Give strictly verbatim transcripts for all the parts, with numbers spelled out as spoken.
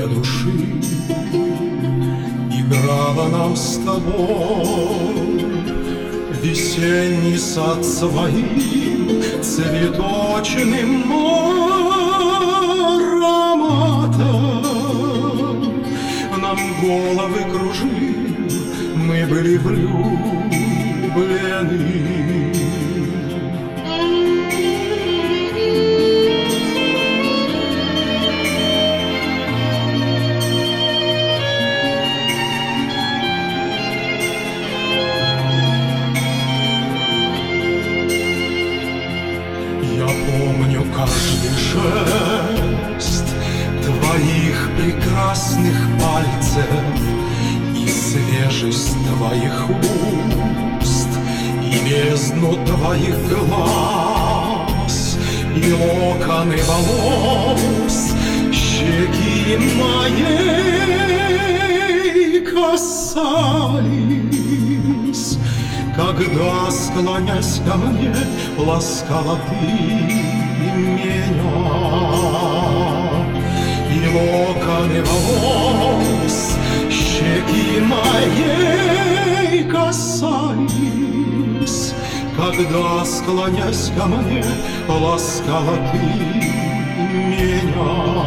для души играла нам с тобой весенний сад своим цветочным ароматом. Нам головы кружили, мы были влюблены. Я помню каждый жест твоих прекрасных пальцев и свежесть твоих уст, и бездну твоих глаз, и локоны волос щеки моей касались. Когда, склонясь ко мне, ласкала ты меня, и локоны волос щеки моей касались. Когда, склонясь ко мне, ласкала ты меня.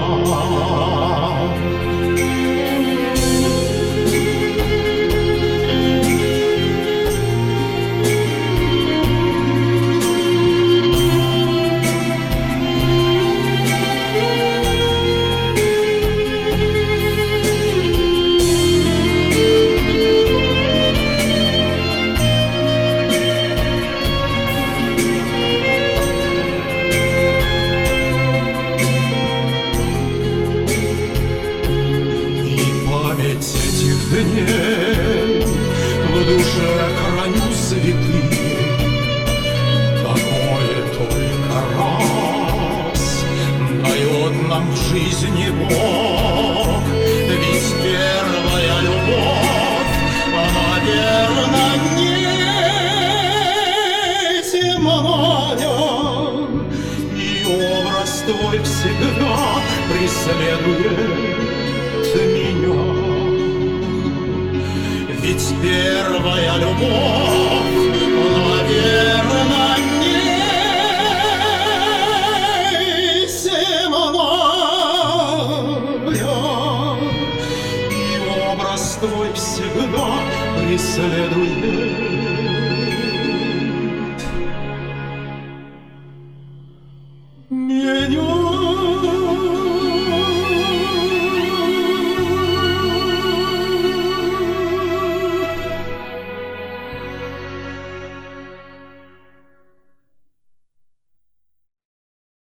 Этих дней в душе храню святые, такое только раз дает нам в жизни Бог. Ведь первая любовь, она верно неземная, и образ твой всегда преследует меня. Ведь первая любовь, наверно, неземная, и образ твой всегда преследует меня.